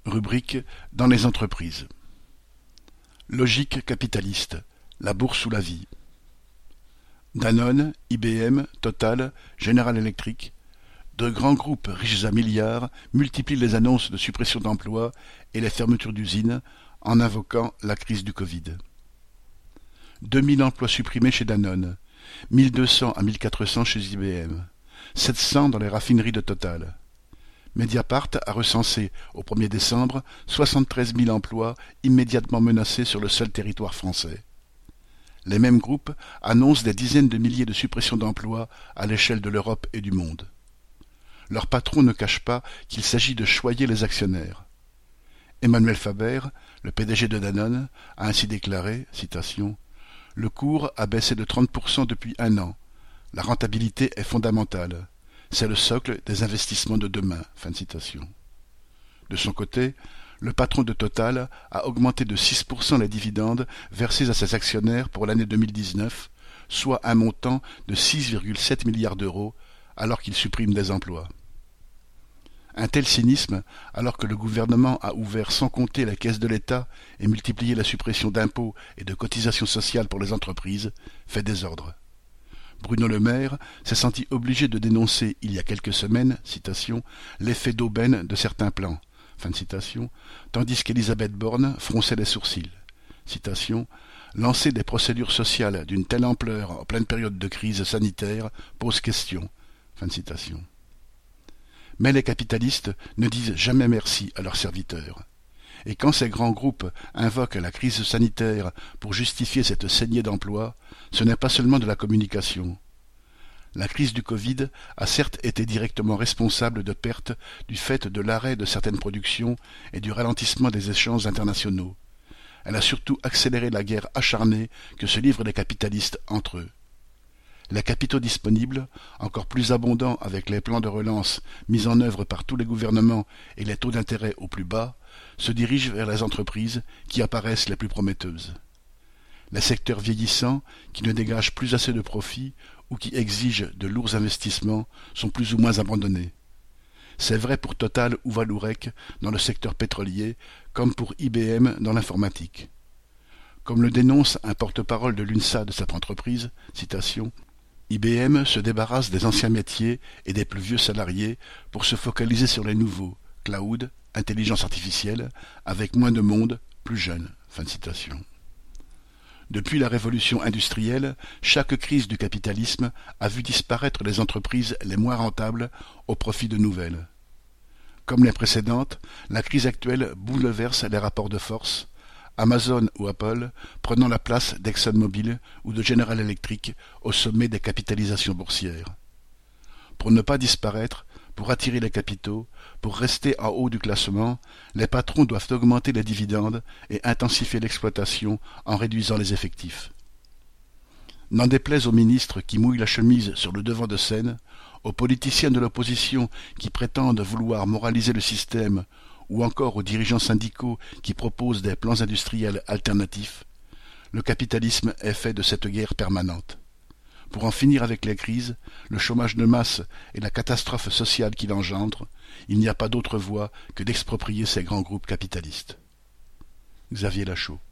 Rubrique dans les entreprises. Logique capitaliste, la bourse ou la vie. Danone, IBM, Total, General Electric, de grands groupes riches à milliards multiplient les annonces de suppression d'emplois et les fermetures d'usines en invoquant la crise du Covid. 2000 emplois supprimés chez Danone, 1200 à 1400 chez IBM, 700 dans les raffineries de Total. Mediapart a recensé au 1er décembre 73 000 emplois immédiatement menacés sur le seul territoire français. Les mêmes groupes annoncent des dizaines de milliers de suppressions d'emplois à l'échelle de l'Europe et du monde. Leurs patrons ne cachent pas qu'il s'agit de choyer les actionnaires. Emmanuel Faber, le PDG de Danone, a ainsi déclaré, citation, « Le cours a baissé de 30% depuis un an. La rentabilité est fondamentale. C'est le socle des investissements de demain. » Fin de citation. De son côté, le patron de Total a augmenté de 6% les dividendes versés à ses actionnaires pour l'année 2019, soit un montant de 6,7 milliards d'euros, alors qu'il supprime des emplois. Un tel cynisme, alors que le gouvernement a ouvert sans compter la caisse de l'État et multiplié la suppression d'impôts et de cotisations sociales pour les entreprises, fait désordre. Bruno Le Maire s'est senti obligé de dénoncer il y a quelques semaines, citation, l'effet d'aubaine de certains plans, fin de citation, tandis qu'Elisabeth Borne fronçait les sourcils. Citation, lancer des procédures sociales d'une telle ampleur en pleine période de crise sanitaire pose question. Fin de citation. Mais les capitalistes ne disent jamais merci à leurs serviteurs. Et quand ces grands groupes invoquent la crise sanitaire pour justifier cette saignée d'emplois, ce n'est pas seulement de la communication. La crise du Covid a certes été directement responsable de pertes du fait de l'arrêt de certaines productions et du ralentissement des échanges internationaux. Elle a surtout accéléré la guerre acharnée que se livrent les capitalistes entre eux. Les capitaux disponibles, encore plus abondants avec les plans de relance mis en œuvre par tous les gouvernements et les taux d'intérêt au plus bas, se dirigent vers les entreprises qui apparaissent les plus prometteuses. Les secteurs vieillissants, qui ne dégagent plus assez de profits ou qui exigent de lourds investissements, sont plus ou moins abandonnés. C'est vrai pour Total ou Vallourec dans le secteur pétrolier, comme pour IBM dans l'informatique. Comme le dénonce un porte-parole de l'UNSA de cette entreprise, citation, IBM se débarrasse des anciens métiers et des plus vieux salariés pour se focaliser sur les nouveaux, cloud, intelligence artificielle, avec moins de monde, plus jeune. Fin de citation. Depuis la révolution industrielle, chaque crise du capitalisme a vu disparaître les entreprises les moins rentables au profit de nouvelles. Comme les précédentes, la crise actuelle bouleverse les rapports de force, Amazon ou Apple prenant la place d'ExxonMobil ou de General Electric au sommet des capitalisations boursières. Pour ne pas disparaître, pour attirer les capitaux, pour rester en haut du classement, les patrons doivent augmenter les dividendes et intensifier l'exploitation en réduisant les effectifs. N'en déplaise aux ministres qui mouillent la chemise sur le devant de scène, aux politiciens de l'opposition qui prétendent vouloir moraliser le système, ou encore aux dirigeants syndicaux qui proposent des plans industriels alternatifs, le capitalisme est fait de cette guerre permanente. Pour en finir avec les crises, le chômage de masse et la catastrophe sociale qu'il engendre, il n'y a pas d'autre voie que d'exproprier ces grands groupes capitalistes. Xavier Lachaud.